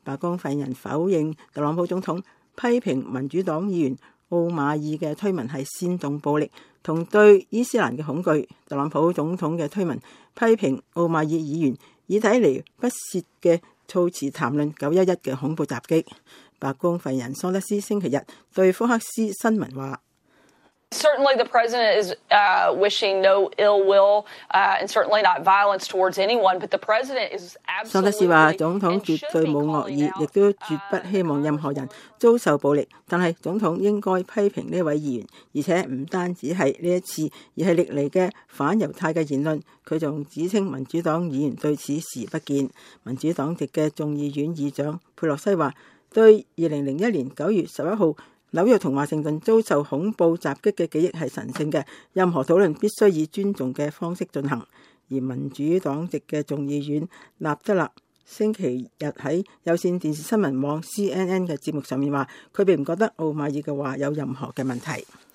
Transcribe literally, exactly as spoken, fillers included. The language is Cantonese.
白宮發言人否認特朗普總統批評民主黨議員奧馬爾嘅推文係煽動暴力同對伊斯蘭嘅恐懼。特朗普總統嘅推文批評奧馬爾議員以睇嚟不屑嘅措辭談論九一一嘅恐怖襲擊。白宮發言人桑德斯星期日對福克斯新聞話 ：Certainly the president is uh, wishing no ill will uh, and certainly not violence towards anyone, but the president is absolutely 桑德斯話總統絕對冇惡意，亦都絕不希望任何人遭受暴力。但係總統應該批評呢位議員，而且唔單止係呢一次，而係歷嚟嘅反猶太嘅言論。佢仲指稱民主黨議員對此視不見。民主黨籍嘅眾議院議長佩洛西話：對二零零一年九月十一號紐約同華盛頓遭受恐怖襲擊嘅記憶係神聖嘅，任何討論必須以尊重嘅方式進行。而民主黨籍嘅眾議院納德勒星期日喺有線電視新聞網 C N N 嘅節目上面話，佢並唔覺得奧馬爾嘅話有任何嘅問題。